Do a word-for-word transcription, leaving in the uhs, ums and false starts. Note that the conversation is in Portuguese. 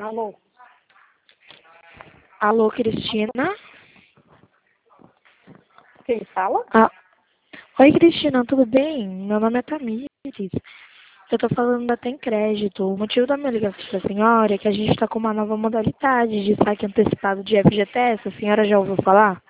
Alô? Alô, Cristina? Quem fala? Ah, oi, Cristina, tudo bem? Meu nome é Tamires. Eu tô falando da Tem Crédito. O motivo da minha ligação para a senhora é que a gente está com uma nova modalidade de saque antecipado de F G T S. A senhora já ouviu falar?